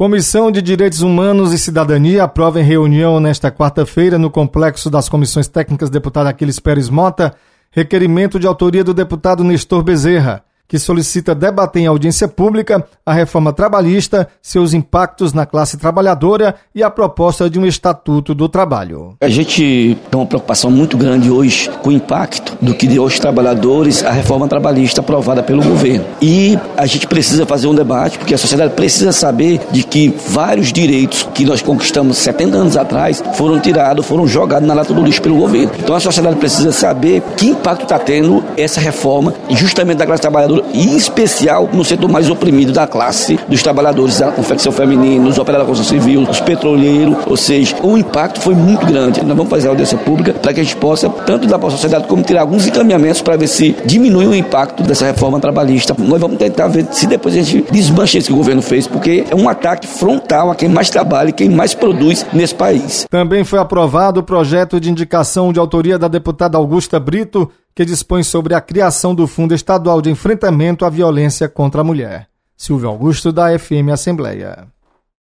Comissão de Direitos Humanos e Cidadania aprova em reunião nesta quarta-feira no Complexo das Comissões Técnicas deputado Aquiles Pérez Mota requerimento de autoria do deputado Nestor Bezerra, que solicita debater em audiência pública a reforma trabalhista, seus impactos na classe trabalhadora e a proposta de um estatuto do trabalho. A gente tem uma preocupação muito grande hoje com o impacto do que deu aos trabalhadores a reforma trabalhista aprovada pelo governo. E a gente precisa fazer um debate, porque a sociedade precisa saber de que vários direitos que nós conquistamos 70 anos atrás foram tirados, foram jogados na lata do lixo pelo governo. Então a sociedade precisa saber que impacto está tendo essa reforma, justamente da classe trabalhadora, e em especial no setor mais oprimido da classe dos trabalhadores da confecção feminina, os operários da construção civil, os petroleiros, ou seja, o impacto foi muito grande. Nós vamos fazer a audiência pública para que a gente possa, tanto dar para a sociedade, como tirar alguns encaminhamentos para ver se diminui o impacto dessa reforma trabalhista. Nós vamos tentar ver se depois a gente desmancha isso que o governo fez, porque é um ataque frontal a quem mais trabalha e quem mais produz nesse país. Também foi aprovado o projeto de indicação de autoria da deputada Augusta Brito, que dispõe sobre a criação do Fundo Estadual de Enfrentamento à Violência contra a Mulher. Silvio Augusto, da FM Assembleia.